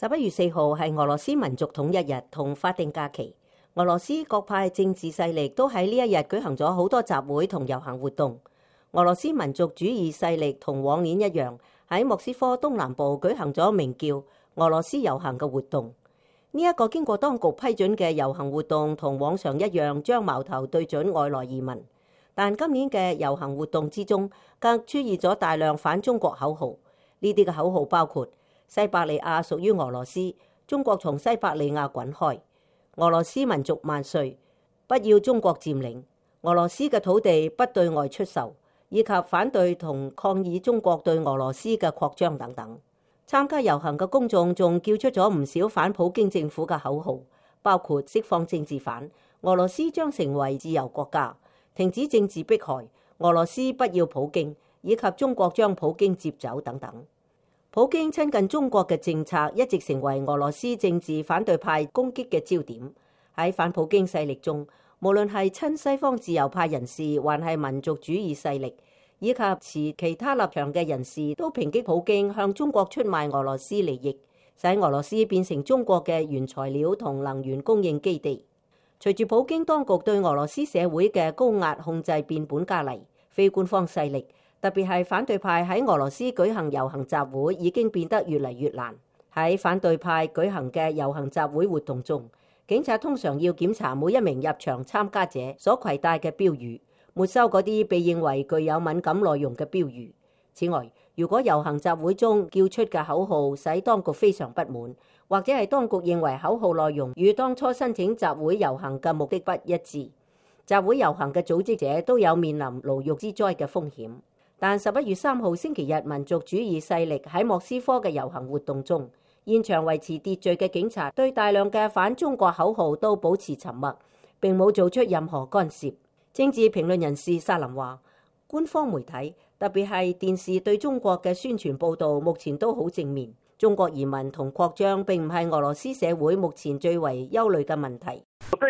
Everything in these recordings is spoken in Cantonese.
11月4號係俄羅斯民族統一日同法定假期。俄羅斯各派政治勢力都喺呢一日舉行咗好多集會同遊行活動。俄羅斯民族主義勢力同往年一樣，喺莫斯科東南部舉行咗名叫俄羅斯遊行嘅活動。呢一個經過當局批准嘅遊行活動同往常一樣，將矛頭對準外來移民。但今年嘅遊行活動之中，更出現咗大量反中國口號。呢啲嘅口號包括西伯利亞屬於俄羅斯，中國從西伯利亞滾開，俄羅斯民族萬歲，不要中國佔領，俄羅斯嘅土地不對外出售，以及反對同抗議中國對俄羅斯嘅擴張等等。參加遊行嘅公眾仲叫出咗唔少反普京政府嘅口號，包括釋放政治犯，俄羅斯將成為自由國家，停止政治迫害，俄羅斯不要普京，以及中國將普京接走等等。普京親近中國嘅政策一直成為俄羅斯政治反對派攻擊嘅焦點。喺反普京勢力中，無論係親西方自由派人士，還係民族主義勢力，以及持其他立場嘅人士，都抨擊普京向中國出賣俄羅斯利益，使俄羅斯變成中國嘅原材料同能源供應基地。隨住普京當局對俄羅斯社會嘅高壓控制變本加厲，非官方勢力，特別係反對派喺俄羅斯舉行遊行集會已經變得越嚟越難。喺反對派舉行嘅遊行集會活動中，警察通常要檢查每一名入場參加者所攜帶嘅標語，沒收嗰啲被認為具有敏感內容嘅標語。此外，如果遊行集會中叫出嘅口號使當局非常不滿，或者係當局認為口號內容與當初申請集會遊行嘅目的不一致，集會遊行嘅組織者都有面臨牢獄之災嘅風險。但11月3號星期日，民族主義勢力喺莫斯科嘅遊行活動中，現場維持秩序嘅警察對大量嘅反中國口號都保持沉默，並冇做出任何干涉。政治評論人士薩林話，官方媒體特別係電視對中國嘅宣傳報導目前都好正面。中國移民同擴張並唔係俄羅斯社會目前最為憂慮嘅問題。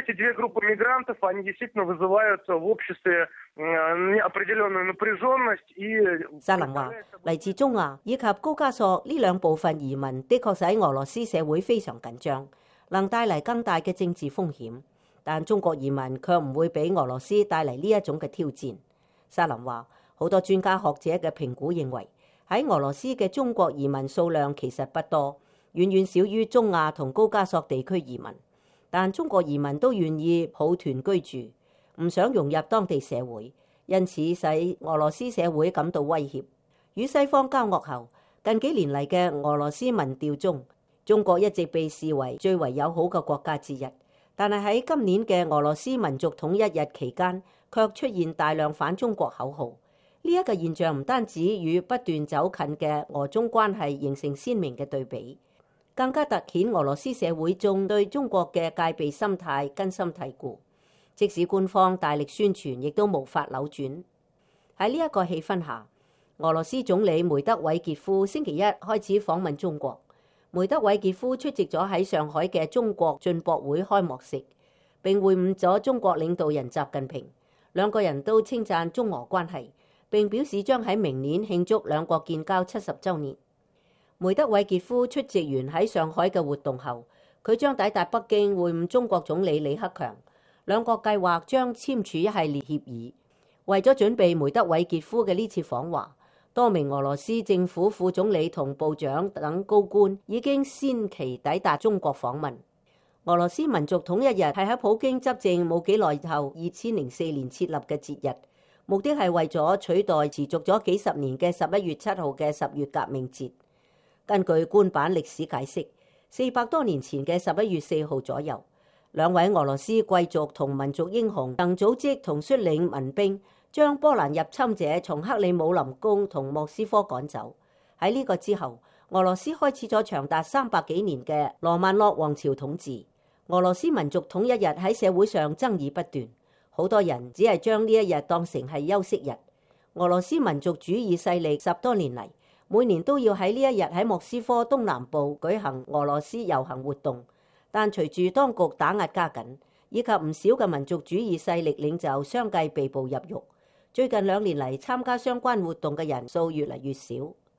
薩林話，嚟自中亞以及高加索呢兩部分移民的確使俄羅斯社會非常緊張，能帶嚟更大嘅政治風險。但中國移民卻唔會俾俄羅斯帶嚟呢一種嘅挑戰。薩林話，好多專家學者嘅評估認為，喺俄羅斯嘅中國移民數量其實不多，遠遠少於中亞同高加索地區移民。但中國移民都願意抱團居住，唔想融入當地社會，因此使俄羅斯社會感到威脅。與西方交惡後，近幾年嚟嘅俄羅斯民調中，中國一直被視為最為友好嘅國家之一。但係喺今年嘅俄羅斯民族統一日期間，卻出現大量反中國口號。呢一個現象唔單止與不斷走近嘅俄中關係形成鮮明嘅對比，更加凸顯俄羅斯社會中對中國嘅戒備心態根深蒂固。即使官方大力宣傳，亦都無法扭轉。喺呢一個氣氛下，俄羅斯總理梅德韋傑夫星期一開始訪問中國。梅德韋傑夫出席咗喺上海嘅中國進博會開幕式，並會晤咗中國領導人習近平。兩個人都稱讚中俄關係，並表示將喺明年慶祝兩國建交70週年。梅德韋傑夫出席完喺上海嘅活動後，佢將抵達北京會晤中國總理李克強。兩國計劃將簽署一系列協議。為咗準備梅德韋傑夫嘅呢次訪華，多名俄羅斯政府副總理同部長等高官已經先期抵達中國訪問。俄羅斯民族統一日係喺普京執政冇幾耐後2004年設立嘅節日，目的係為咗取代持續咗幾十年嘅11月7號嘅十月革命節。根據官版歷史解釋，400多年前嘅11月4號左右，兩位俄羅斯貴族同民族英雄曾組織同率領民兵，將波蘭入侵者從克里姆林宮同莫斯科趕走。喺呢個之後，俄羅斯開始咗長達300幾年嘅羅曼諾王朝統治。俄羅斯民族統一日喺社會上爭議不斷，好多人只係將呢一日當成係休息日。俄羅斯民族主義勢力10多年嚟，每年都要喺呢一日喺莫斯科東南部舉行俄羅斯遊行活動，但隨住當局打壓加緊，以及唔少嘅民族主義勢力領袖相繼被捕入獄，最近2年嚟參加相關活動嘅人數越嚟越少。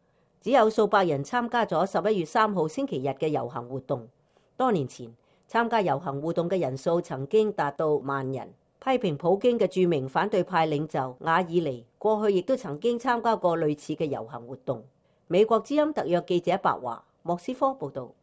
只有數百人參加咗11月3號星期日嘅遊行活動。多年前，參加遊行活動嘅人數曾經達到萬人。批評普京嘅著名反對派領袖瓦爾尼過去亦都曾經參加過類似嘅遊行活動。美國之音特約記者白華，莫斯科報道。